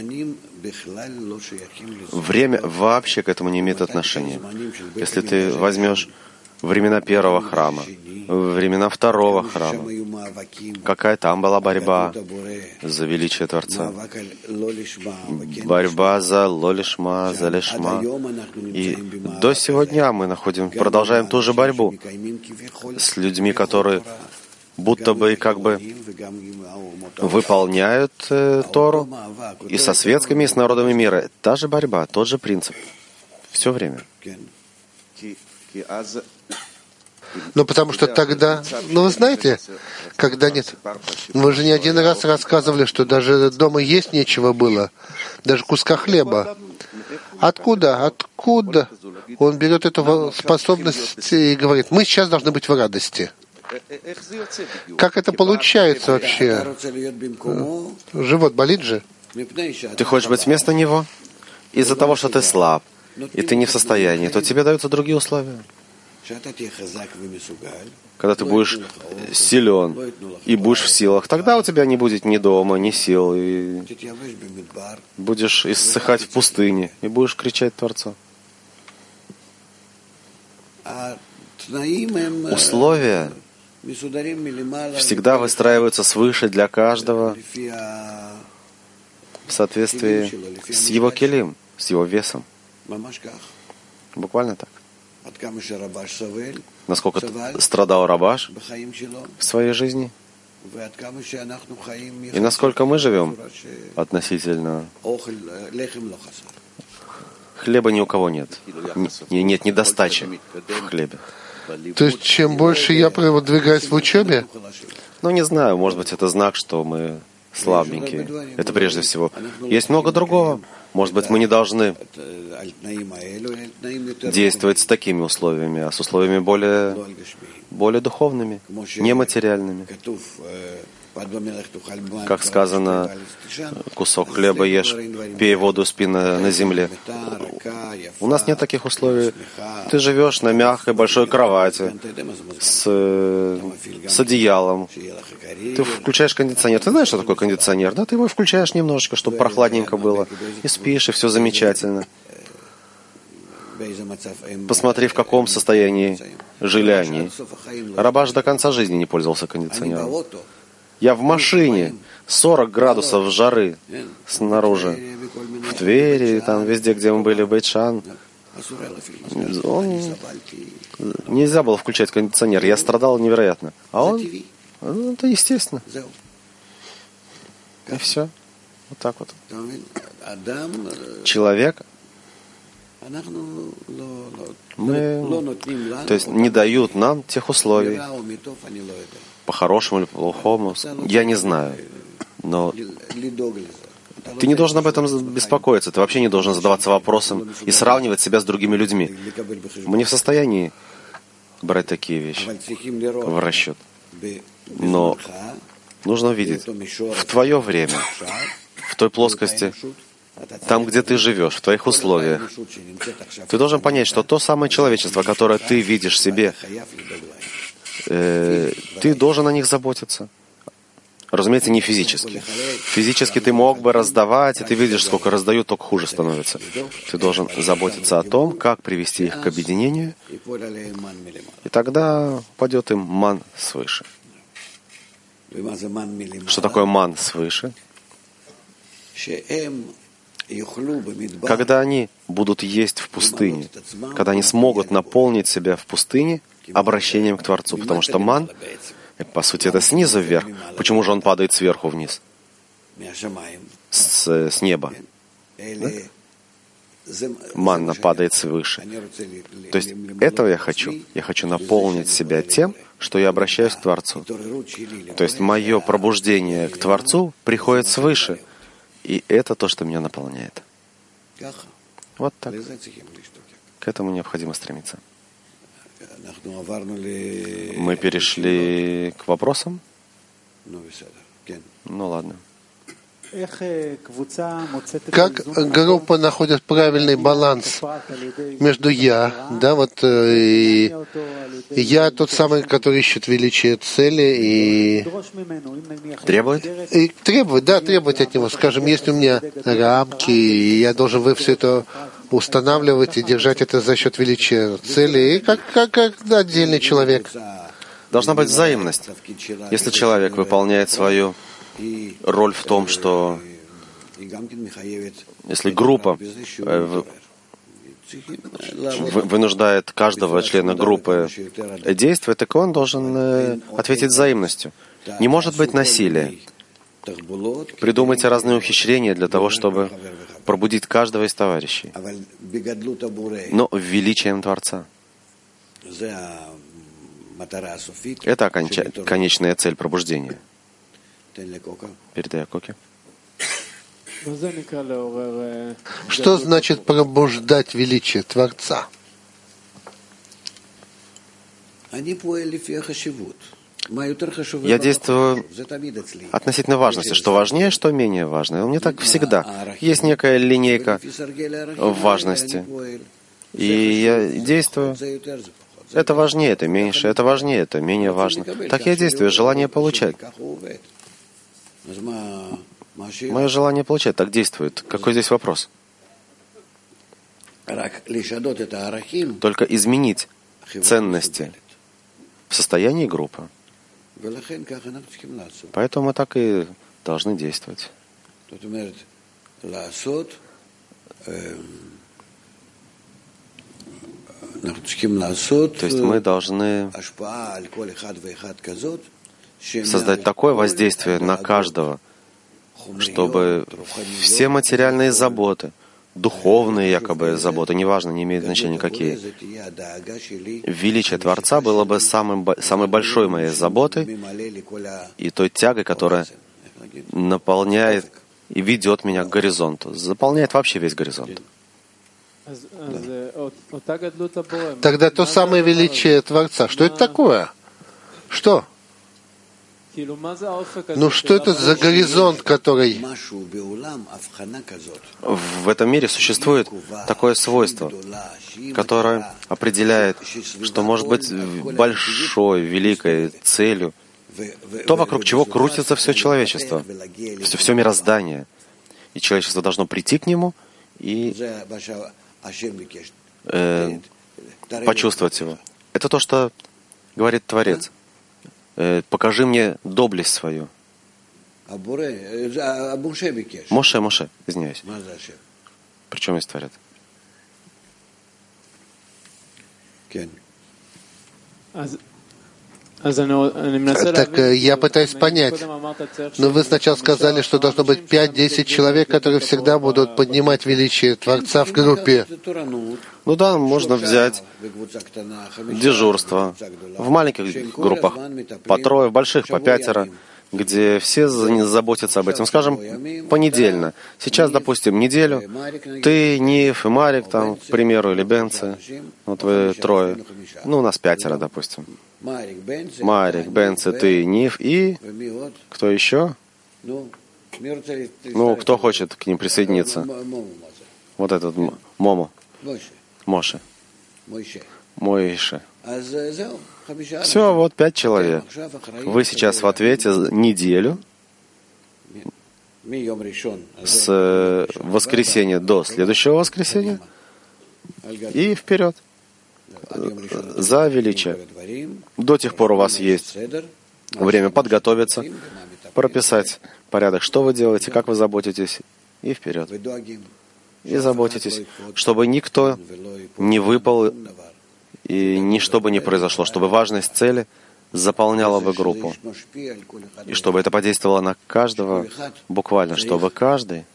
Время вообще к этому не имеет отношения. Если ты возьмешь времена первого храма, времена второго храма, какая там была борьба за величие Творца, борьба за лолишма, за лишма. И до сегодня мы продолжаем ту же борьбу с людьми, которые будто бы и как бы выполняют Тору, и со светскими, и с народами мира. Та же борьба, тот же принцип. Все время. Ну, потому что тогда, вы знаете, когда нет, мы же не один раз рассказывали, что даже дома есть нечего было, даже куска хлеба. Откуда он берет эту способность и говорит, мы сейчас должны быть в радости? Как это получается вообще? Живот болит же? Ты хочешь быть вместо него? Из-за того, что ты слаб, и ты не в состоянии, то тебе даются другие условия. Когда ты будешь силен и будешь в силах, тогда у тебя не будет ни дома, ни сил, и будешь иссыхать в пустыне, и будешь кричать Творцу. Условия всегда выстраиваются свыше для каждого в соответствии с его келим, с его весом. Буквально так. Насколько страдал Рабаш в своей жизни, и насколько мы живем относительно хлеба ни у кого нет. Нет недостачи в хлебе. То есть, чем больше я продвигаюсь в учебе? Ну, не знаю, может быть, это знак, что мы слабенькие. Это прежде всего. Есть много другого. Может быть, мы не должны действовать с такими условиями, а с условиями более духовными, нематериальными. Как сказано, кусок хлеба ешь, пей воду, спи на земле. У нас нет таких условий. Ты живешь на мягкой большой кровати с одеялом. Ты включаешь кондиционер. Ты знаешь, что такое кондиционер? Да, ты его включаешь немножечко, чтобы прохладненько было. И спишь, и все замечательно. Посмотри, в каком состоянии жили они. Рабаш до конца жизни не пользовался кондиционером. Я в машине, 40 градусов жары снаружи, в Твери, там везде, где мы были, в Бейт-Шан. Нельзя было включать кондиционер, я страдал невероятно. А он, это естественно. И все. Вот так вот. Человек, то есть не дают нам тех условий, по-хорошему или по-плохому, я не знаю. Но ты не должен об этом беспокоиться, ты вообще не должен задаваться вопросом и сравнивать себя с другими людьми. Мы не в состоянии брать такие вещи в расчет. Но нужно увидеть, в твое время, в той плоскости, там, где ты живешь, в твоих условиях, ты должен понять, что то самое человечество, которое ты видишь в себе, ты должен о них заботиться. Разумеется, не физически. Физически ты мог бы раздавать, и ты видишь, сколько раздают, только хуже становится. Ты должен заботиться о том, как привести их к объединению, и тогда пойдет им ман свыше. Что такое ман свыше? Когда они будут есть в пустыне, когда они смогут наполнить себя в пустыне обращением к Творцу, потому что ман, по сути, это снизу вверх. Почему же он падает сверху вниз? С неба. Да? Манна падает свыше. То есть этого я хочу. Я хочу наполнить себя тем, что я обращаюсь к Творцу. То есть мое пробуждение к Творцу приходит свыше. И это то, что меня наполняет. Вот так. К этому необходимо стремиться. Мы перешли к вопросам? Ну ладно. Как группа находит правильный баланс между я, да, вот и я тот самый, который ищет величие цели и требует? И требует, да, требовать от него. Скажем, если у меня рамки, и я должен все это устанавливать и держать это за счет величия цели, и как отдельный человек. Должна быть взаимность. Если человек выполняет свою роль в том, что если группа вынуждает каждого члена группы действовать, так он должен ответить взаимностью. Не может быть насилия. Придумайте разные ухищрения для того, чтобы пробудить каждого из товарищей. Но величием Творца. Это конечная цель пробуждения. Передай Коке. Что значит пробуждать величие Творца? Я действую относительно важности. Что важнее, что менее важно. У меня так всегда. Есть некая линейка важности. И я действую. Это важнее, это меньше. Это важнее, это менее важно. Так я действую. Желание получать. Мое желание получать так действует. Какой здесь вопрос? Только изменить ценности в состоянии группы. Поэтому мы так и должны действовать. То есть мы должны создать такое воздействие на каждого, чтобы все материальные заботы, духовные якобы заботы, неважно, не имеет значения какие. Величие Творца было бы самой большой моей заботой и той тягой, которая наполняет и ведет меня к горизонту, заполняет вообще весь горизонт. Тогда то самое величие Творца, что это такое? Что? Ну что это за горизонт, который... В этом мире существует такое свойство, которое определяет, что может быть большой, великой целью, то, вокруг чего крутится все человечество, все мироздание. И человечество должно прийти к нему и почувствовать его. Это то, что говорит Творец. Покажи мне доблесть свою. Моше, извиняюсь. Причем есть Творец? Так я пытаюсь понять. Но вы сначала сказали, что должно быть 5-10 человек, которые всегда будут поднимать величие Творца в группе. Ну да, можно взять дежурство в маленьких группах, по 3, в больших по 5, где все заботятся об этом. Скажем, понедельно. Сейчас, допустим, неделю. Ты, Ниф и Марик, там, к примеру, или Бенце. Вот вы 3. Ну, у нас 5, допустим. Марик, Бенце, ты, Ниф и... Кто еще? Ну, кто хочет к ним присоединиться? Вот этот Момо. Моше. Моише. Все, вот 5 человек. Вы сейчас в ответе неделю с воскресенья до следующего воскресенья и вперед за величие. До тех пор у вас есть время подготовиться, прописать порядок, что вы делаете, как вы заботитесь, и вперед. И заботитесь, чтобы никто не выпал и ничто бы не произошло, чтобы важность цели заполняла бы группу. И чтобы это подействовало на каждого буквально, чтобы каждый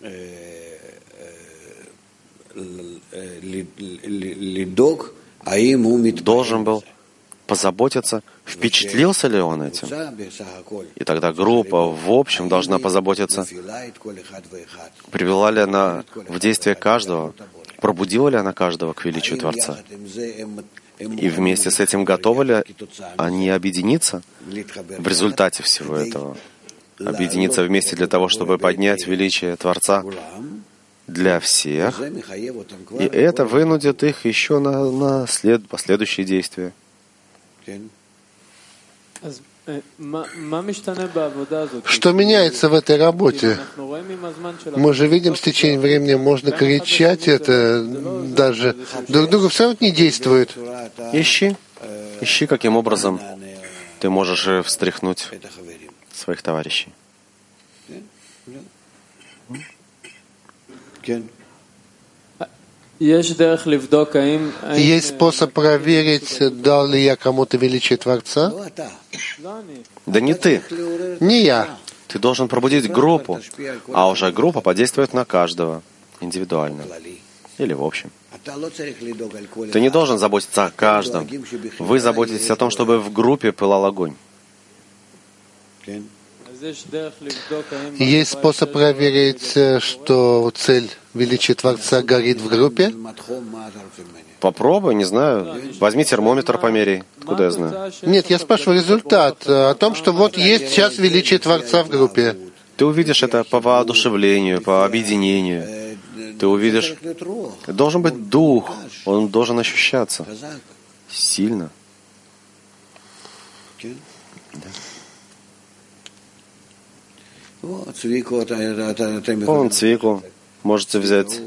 должен был позаботиться, впечатлился ли он этим. И тогда группа в общем должна позаботиться, привела ли она в действие каждого, пробудила ли она каждого к величию Творца. И вместе с этим готовы ли они объединиться в результате всего этого? Объединиться вместе для того, чтобы поднять величие Творца для всех. И это вынудит их еще на последующие действия. Что меняется в этой работе? Мы же видим, с течением времени можно кричать это, даже друг другу все равно не действует. Ищи, каким образом ты можешь встряхнуть своих товарищей. Есть способ проверить, дал ли я кому-то величие Творца? Да не ты. Не я. Ты должен пробудить группу, а уже группа подействует на каждого индивидуально или в общем. Ты не должен заботиться о каждом. Вы заботитесь о том, чтобы в группе пылал огонь. Есть способ проверить, что цель величия Творца горит в группе? Попробуй, не знаю. Возьми термометр, померяй. Откуда я знаю? Нет, я спрашиваю результат о том, что вот есть сейчас величие Творца в группе. Ты увидишь это по воодушевлению, по объединению. Ты увидишь... Должен быть дух, он должен ощущаться сильно. Он Цвику можете взять.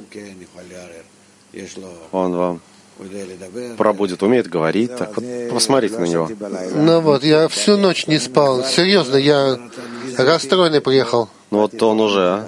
Он вам пробудет, умеет говорить. Так вот, посмотрите на него. Ну вот, я всю ночь не спал. Серьезно, я расстроенный приехал. Ну вот он уже, а?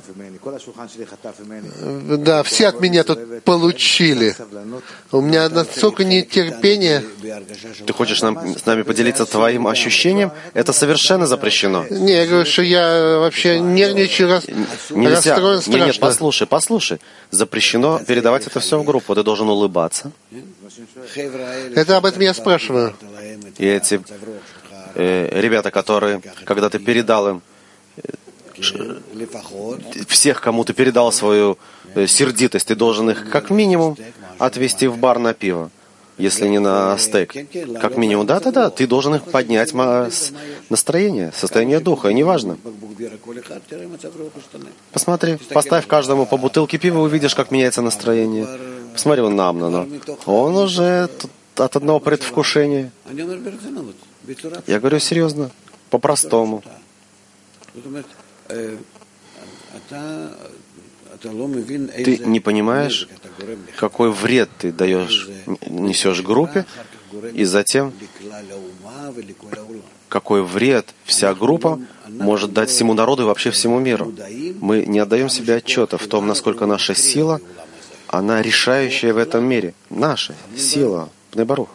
Да, все от меня тут получили. У меня настолько нетерпение. Ты хочешь с нами поделиться твоим ощущением? Это совершенно запрещено. Не, я говорю, что я вообще нервничаю, расстроен страшно. Нет, послушай. Запрещено передавать это все в группу. Ты должен улыбаться. Это об этом я спрашиваю. И эти ребята, которые, когда ты передал им, всех, кому ты передал свою сердитость, ты должен их как минимум отвезти в бар на пиво, если не на стейк. Как минимум, да, ты должен их поднять настроение, состояние духа, и неважно. Посмотри, поставь каждому по бутылке пива, увидишь, как меняется настроение. Посмотри, он на Амнона. Он уже от одного предвкушения. Я говорю серьезно, по-простому. Ты не понимаешь, какой вред ты несешь группе, и затем какой вред вся группа может дать всему народу и вообще всему миру. Мы не отдаем себе отчета в том, насколько наша сила, она решающая в этом мире. Наша сила, Бней Барух,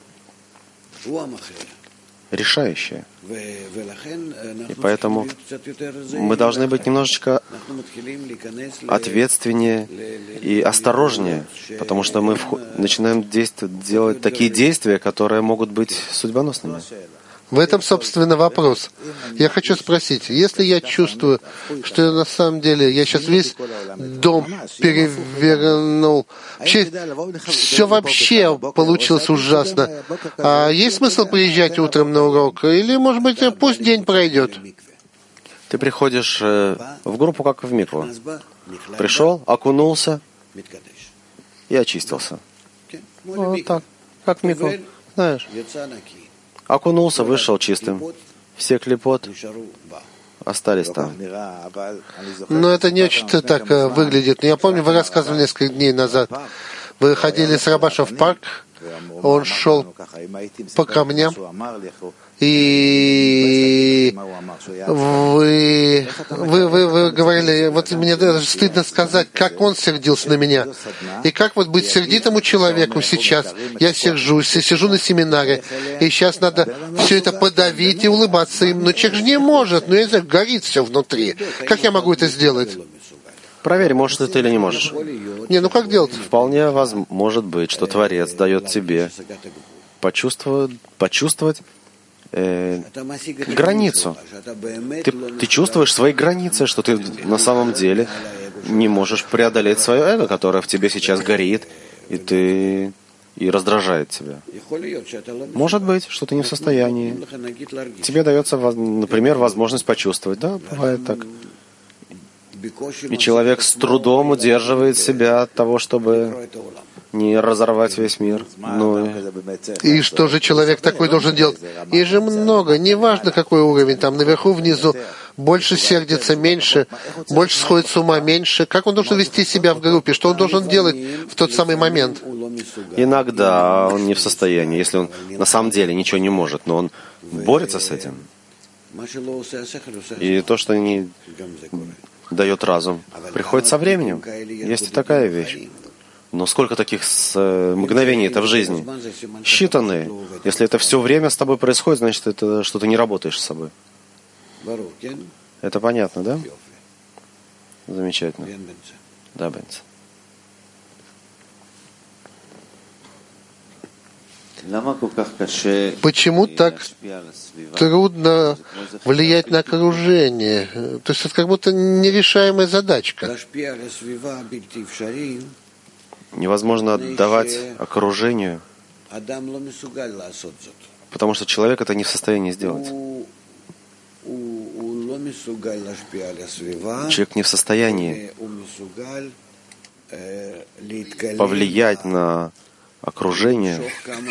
решающая. И поэтому мы должны быть немножечко ответственнее и осторожнее, потому что мы начинаем делать такие действия, которые могут быть судьбоносными. В этом, собственно, вопрос. Я хочу спросить, если я чувствую, что на самом деле я сейчас весь дом перевернул, все вообще получилось ужасно, а есть смысл приезжать утром на урок? Или, может быть, пусть день пройдет? Ты приходишь в группу, как в микву. Пришел, окунулся и очистился. Вот так, как в микву. Знаешь, окунулся, вышел чистым. Все клипот остались там. Но это не очень-то так выглядит. Я помню, вы рассказывали несколько дней назад. Вы ходили с Рабашем в парк, он шел по камням, и вы говорили, вот мне даже стыдно сказать, как он сердился на меня. И как вот быть сердитому человеку сейчас? Я сижу на семинаре, и сейчас надо все это подавить и улыбаться им. Но человек же не может, я не знаю, горит все внутри. Как я могу это сделать? Проверь, можешь ли ты или не можешь. Как делать? Вполне может быть, что Творец дает тебе почувствовать границу. Ты чувствуешь свои границы, что ты на самом деле не можешь преодолеть свое эго, которое в тебе сейчас горит и раздражает тебя. Может быть, что ты не в состоянии. Тебе дается, например, возможность почувствовать. Да, бывает так. И человек с трудом удерживает себя от того, чтобы не разорвать весь мир. И что же человек такой должен делать? И же много, неважно какой уровень, там наверху, внизу, больше сердится, меньше, больше сходит с ума, меньше. Как он должен вести себя в группе? Что он должен делать в тот самый момент? Иногда он не в состоянии, если он на самом деле ничего не может, но он борется с этим. И то, что не дает разум, приходит со временем. Есть и такая вещь. Но сколько таких мгновений-то в жизни? Считанные. Если это все время с тобой происходит, значит, это что ты не работаешь с собой. Это понятно, да? Замечательно. Да, Бенц. Почему так трудно влиять на окружение? То есть это как будто нерешаемая задачка. Невозможно отдавать окружению, потому что человек это не в состоянии сделать. Человек не в состоянии повлиять на окружение.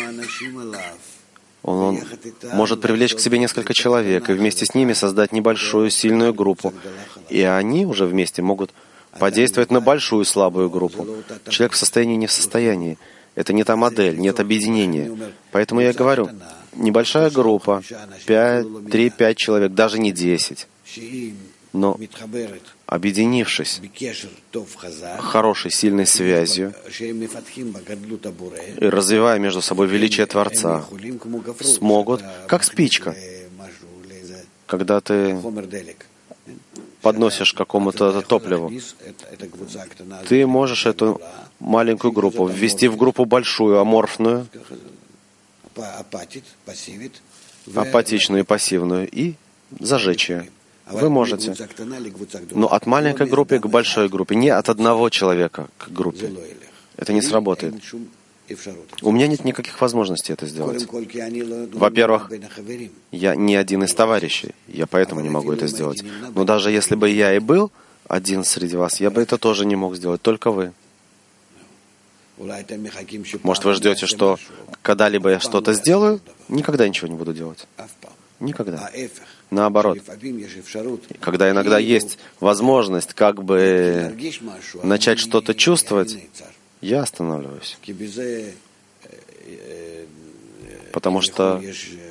Он может привлечь к себе несколько человек и вместе с ними создать небольшую сильную группу. И они уже вместе могут подействовать на большую слабую группу. Человек в состоянии не в состоянии. Это не та модель, нет объединения. Поэтому я говорю, небольшая группа, 3-5 человек, даже не 10, Но объединившись хорошей, сильной связью и развивая между собой величие Творца, смогут, как спичка, когда ты подносишь к какому-то топливу, ты можешь эту маленькую группу ввести в группу большую, аморфную, апатичную и пассивную, и зажечь ее. Вы можете. Но от маленькой группы к большой группе, не от одного человека к группе. Это не сработает. У меня нет никаких возможностей это сделать. Во-первых, я не один из товарищей, я поэтому не могу это сделать. Но даже если бы я и был один среди вас, я бы это тоже не мог сделать, только вы. Может, вы ждете, что когда-либо я что-то сделаю? Никогда ничего не буду делать. Никогда. Наоборот. Когда иногда есть возможность как бы начать что-то чувствовать, я останавливаюсь. Потому что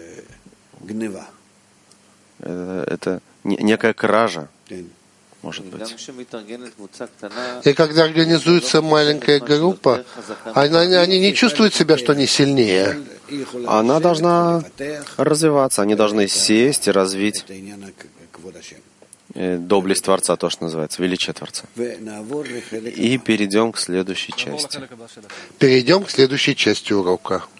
это некая кража, может быть. И когда организуется маленькая группа, они не чувствуют себя, что они сильнее. Она должна развиваться, они должны сесть и развить доблесть Творца, то, что называется, величие Творца. И перейдем к следующей части. Перейдем к следующей части урока.